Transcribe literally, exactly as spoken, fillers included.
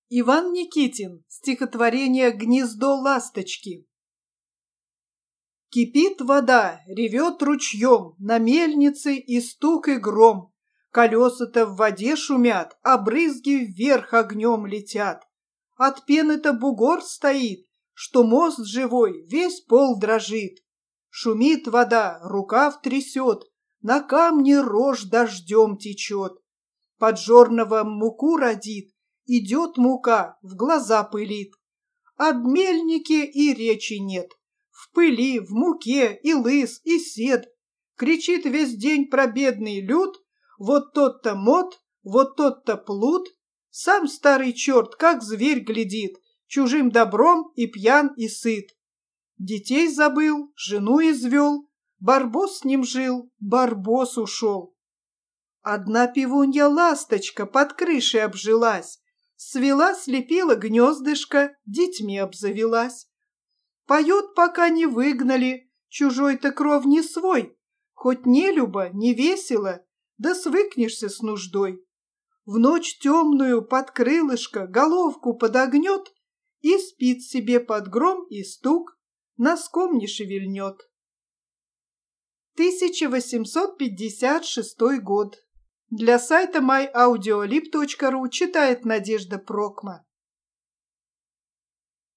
Иван Никитин. Стихотворение «Гнездо ласточки». Кипит вода, ревет ручьем, на мельнице и стук, и гром. Колеса-то в воде шумят, а брызги вверх огнем летят. От пены-то бугор стоит, что мост живой, весь пол дрожит. Шумит вода, рукав трясет, на камне рожь дождем течет. Под жорного муку родит, идет мука, в глаза пылит. Об мельнике и речи нет. В пыли, в муке и лыс, и сед. Кричит весь день про бедный люд. Вот тот-то мот, вот тот-то плут. Сам старый черт, как зверь, глядит, чужим добром и пьян, и сыт. Детей забыл, жену извел, Барбос с ним жил, Барбос ушел. Одна пивунья-ласточка под крышей обжилась, свела, слепила гнездышко, детьми обзавелась. Поет, пока не выгнали, чужой-то кров не свой, хоть не любо, не весело, да свыкнешься с нуждой. В ночь темную под крылышко головку подогнет и спит себе под гром и стук, носком не шевельнет. тысяча восемьсот пятьдесят шестой год. Для сайта май аудиолиб точка ру читает Надежда Прокма.